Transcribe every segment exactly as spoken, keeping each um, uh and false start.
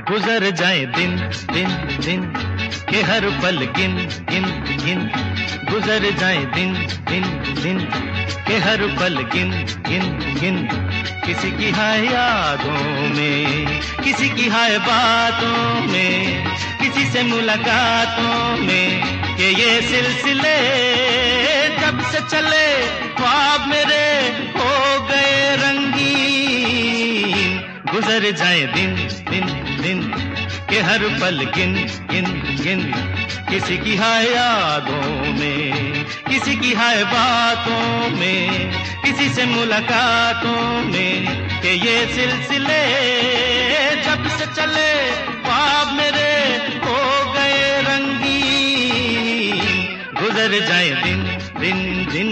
गुजर जाए दिन दिन दिन के हर पल गिन गिन गिन, गुजर जाए दिन दिन दिन के हर पल गिन गिन गिन। किसी की हाय यादों में, किसी की हाय बातों में, किसी से मुलाकातों में, कि ये सिलसिले जब से चले ख्वाब मेरे हो गए रंगीन। गुजर जाए दिन दिन दिन के हर पल गिन गिन गिन, किसी की हाय यादों में, किसी की हाय बातों में, किसी से मुलाकातों में, कि ये सिलसिले जब से चले ख्वाब मेरे हो गए रंगीन। गुजर जाए दिन दिन दिन।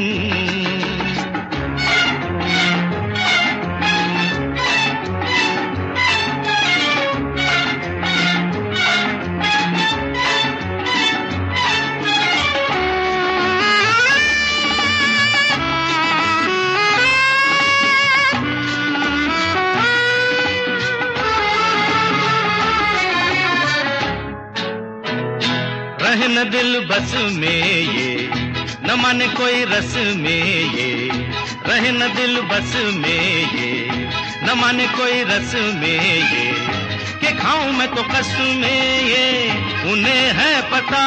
रहे न दिल बस में ये, न माने कोई रस में ये, रहे न दिल बस में ये, न माने कोई रस में ये, कि खाऊं मैं तो कस में ये, उन्हें है पता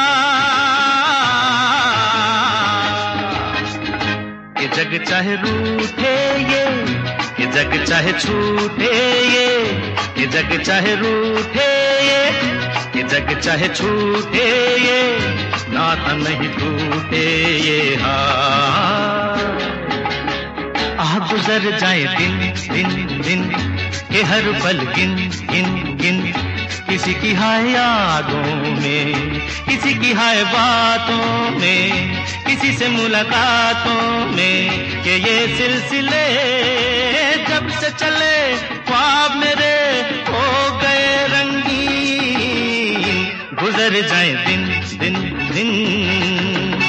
कि जग चाहे रूठे ये, कि जग चाहे छूटे ये, कि जग चाहे रूठे ये, कि जग चाहे छूटे ये, नाता नहीं टूटे ये। हाँ आ गुजर जाए दिन दिन दिन के हर पल गिन गिन गिन, किसी की हाय यादों में, किसी की हाय बातों में, किसी से मुलाकातों में, कि ये सिलसिले जब से चले ख्वाब मेरे हो गए रंगीन। गुजर जाए दिन दिन दिन।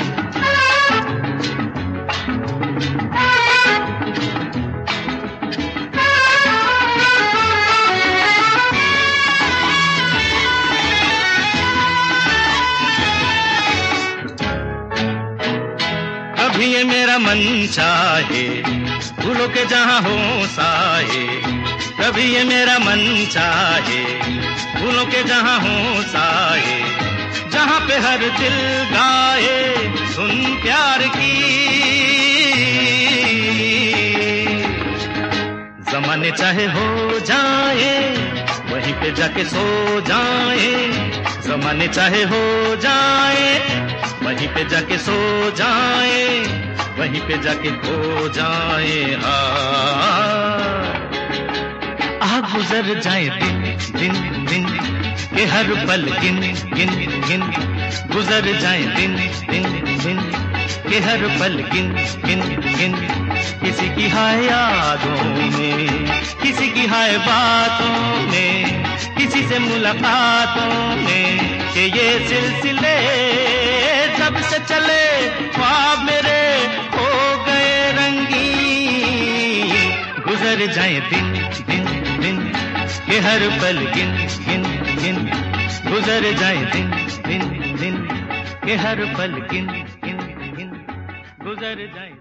कभी ये मेरा मन चाहे फूलों के जहां हो साए, कभी ये मेरा मन चाहे फूलों के जहां हो साए, जहां पे हर दिल गाए सुन प्यार की। जमाने चाहे हो जाए वहीं पे जाके सो जाए, जमाने चाहे हो जाए वहीं पे जाके सो जाए, वहीं पे जाके खो जाए। हाँ आ गुजर जाए दिन दिन दिन के हर पल गिन गिन गिन, गुजर जाए दिन दिन दिन के हर पल गिन गिन गिन, किसी की हाय यादों में, किसी की हाय बातों में, किसी से मुलाकातों में, कि ये सिलसिले जब से चले ख्वाब मेरे हो गए रंगीन। गुजर जाए दिन दिन दिन के हर पल गिन गिन गिन, गुजर जाए दिन दिन दिन के हर पल गिन गिन गिन, गुजर जाए।